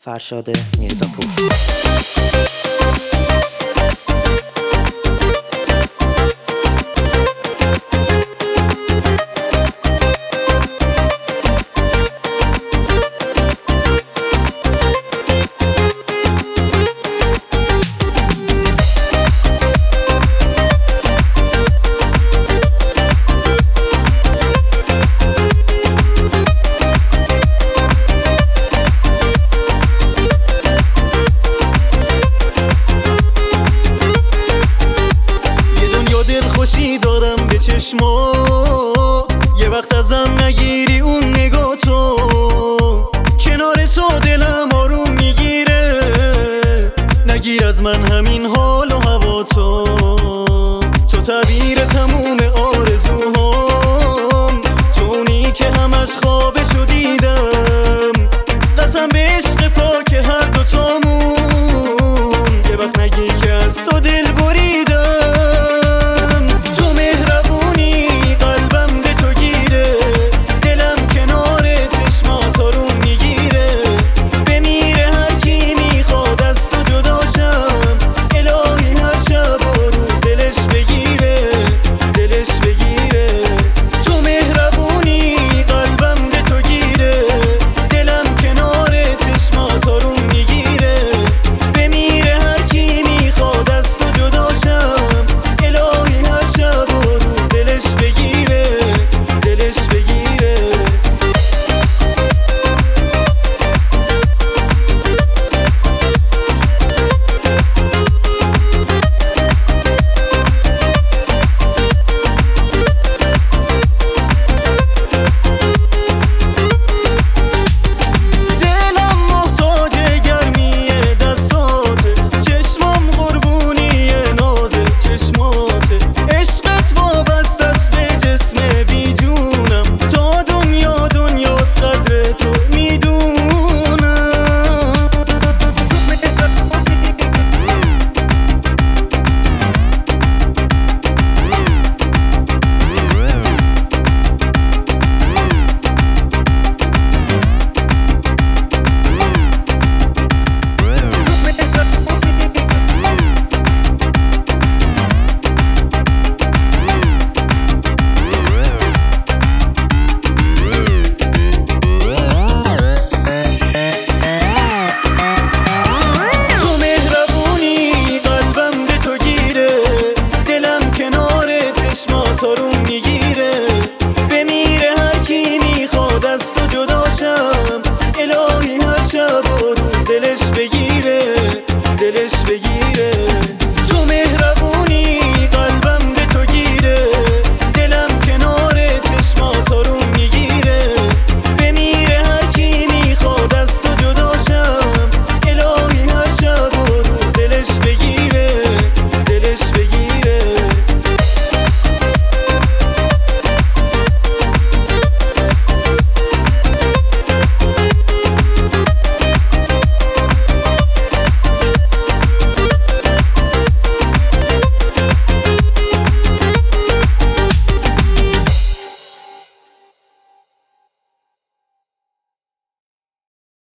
فرشاد میرزاپور. خوشی دارم به چشمات، یه وقت ازم نگیری اون نگاه تو، کنار تو دلم آروم میگیره، نگیر از من همین حال و هوا تو تعبیر تموم آرزوهام، تونی که همش خوابشو دیدم، قسم به عشق پاک هر دوتامون، یه وقت نگی